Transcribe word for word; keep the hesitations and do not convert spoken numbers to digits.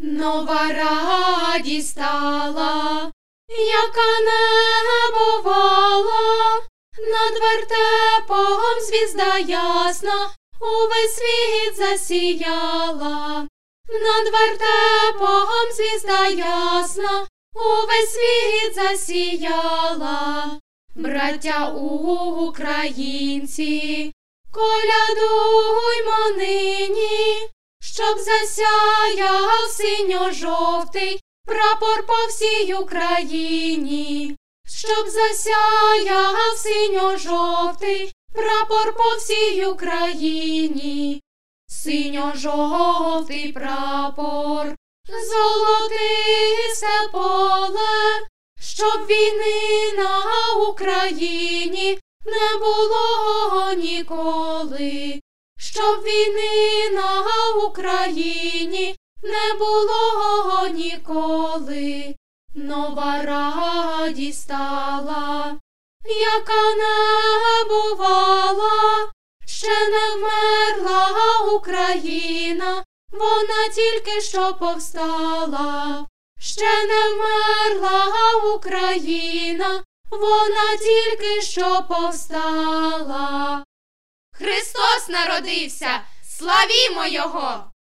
нова радість стала, яка не бувала. Над вертепом звізда ясна увесь світ засіяла. Над вертепом звізда ясна увесь світ засіяла. Браття українці, колядуймо нині, щоб засяяв синьо-жовтий прапор по всій Україні. Щоб засяяв синьо-жовтий прапор по всій Україні. Синьо-жовтий прапор, золотисте поле, щоб війни на Україні не було ніколи. Щоб війни на Україні не було ніколи. Нова радість стала, яка не бувала. Ще не вмерла Україна, вона тільки що повстала. Ще не вмерла Україна, вона тільки що повстала. Христос народився! Славімо Його!